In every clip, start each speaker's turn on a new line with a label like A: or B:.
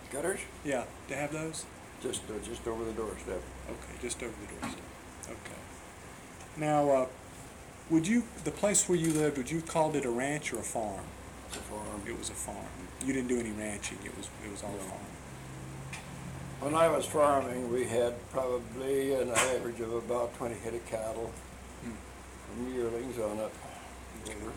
A: Gutters?
B: Yeah, to have those?
A: Just over the doorstep.
B: Okay, just over the doorstep. Okay. Now, the place where you lived, would you called it a ranch or a farm?
A: It's a farm.
B: It was a farm. You didn't do any ranching. It was all
A: No.
B: farm.
A: When I was farming, we had probably an average of about 20 head of cattle and yearlings on it. Over.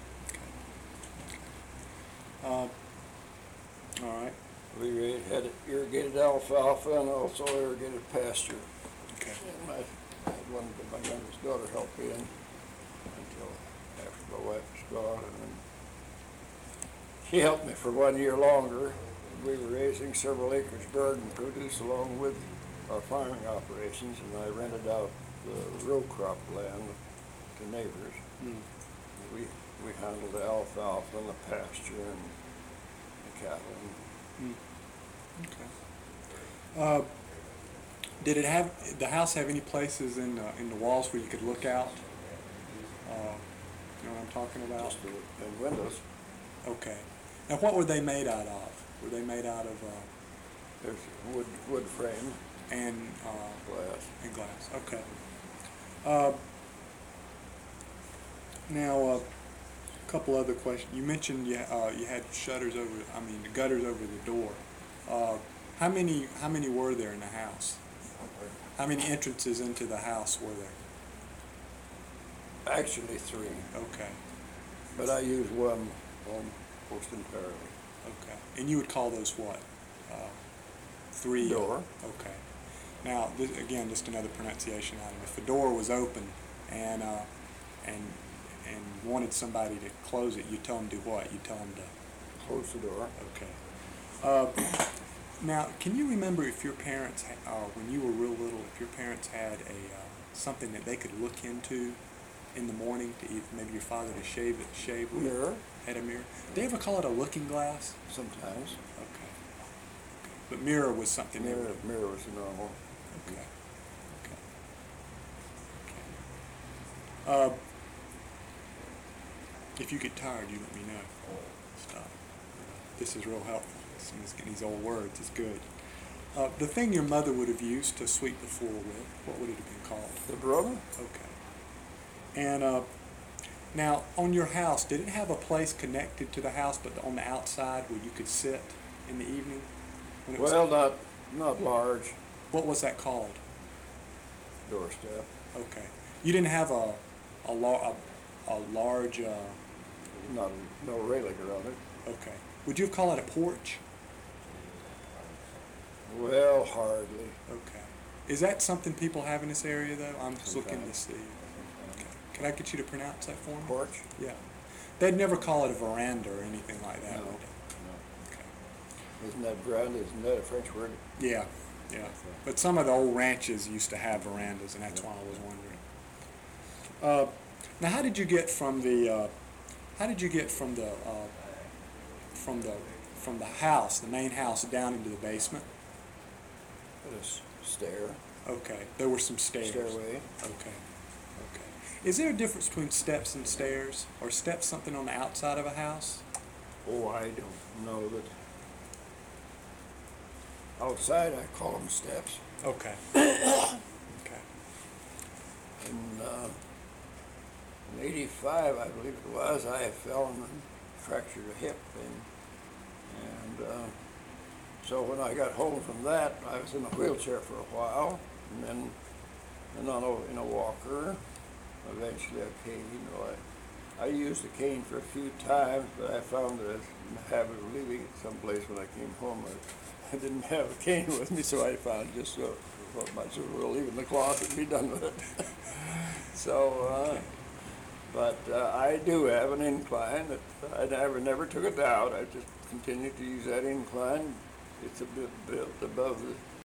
B: All right.
A: We had irrigated alfalfa and also irrigated pasture.
B: Okay.
A: And I had my youngest daughter help in until after my wife was gone. And then she helped me for 1 year longer. We were raising several acres garden produce along with our farming operations, and I rented out the row crop land to neighbors. We handled the alfalfa and the pasture and the cattle.
B: Okay. Did the house have any places in the walls where you could look out? You know what I'm talking about?
A: Just the windows.
B: Okay. Now, what were they made out of? Were they made out of
A: There's wood frame
B: and
A: glass.
B: and glass? Okay. Now, a couple other questions. You mentioned you had shutters over. The gutters over the door. How many were there in the house? How many entrances into the house were there?
A: Actually 3,
B: Okay.
A: but I use one most entirely.
B: Okay. And you would call those what? 3?
A: Door.
B: Okay. Now, again, just another pronunciation item. If the door was open and wanted somebody to close it, you tell them to do what? You tell them to
A: Close the door.
B: Okay. Now, can you remember if your parents, when you were real little, if your parents had something that they could look into in the morning to eat, maybe your father to shave with?
A: Mirror.
B: Had a mirror. Did they ever call it a looking glass?
A: Sometimes.
B: Okay. But mirror was something.
A: Mirror was normal.
B: Okay. Okay. If you get tired, you let me know. Stop. This is real helpful. These old words is good. The thing your mother would have used to sweep the floor with, what would it have been called?
A: The broom?
B: Okay. And now, on your house, did it have a place connected to the house, but on the outside where you could sit in the evening? When it was,
A: Well, not large.
B: what was that called?
A: Doorstep.
B: Okay. You didn't have a large.
A: No railing around it.
B: Okay. Would you call it a porch?
A: Well, hardly.
B: Okay. Is that something people have in this area, though? I'm just looking to
A: Sometimes.
B: see. Okay. Can I get you to pronounce that for me?
A: Porch?
B: Yeah. They'd never call it a veranda or anything like that,
A: No.
B: would they? Okay.
A: Isn't that veranda? Isn't that a French word?
B: Yeah. Yeah. But some of the old ranches used to have verandas, and that's why I was wondering. Now, how did you get from the house, the main house, down into the basement?
A: A stair.
B: Okay, there were some stairs.
A: Stairway.
B: Okay. Okay. Is there a difference between steps and stairs? Or steps something on the outside of a house?
A: Oh, I don't know that. Outside, I call them steps.
B: Okay. Okay.
A: In '85, I believe it was, I fell and fractured a hip, and so when I got home from that, I was in a wheelchair for a while, and then in a walker, eventually a cane. I used the cane for a few times, but I found that I was in the habit of leaving it someplace when I came home. I didn't have a cane with me, so I found just might as well leave it in the closet and be done with it. So, but I do have an incline that I never took it out. I just continued to use that incline. It's a bit built above the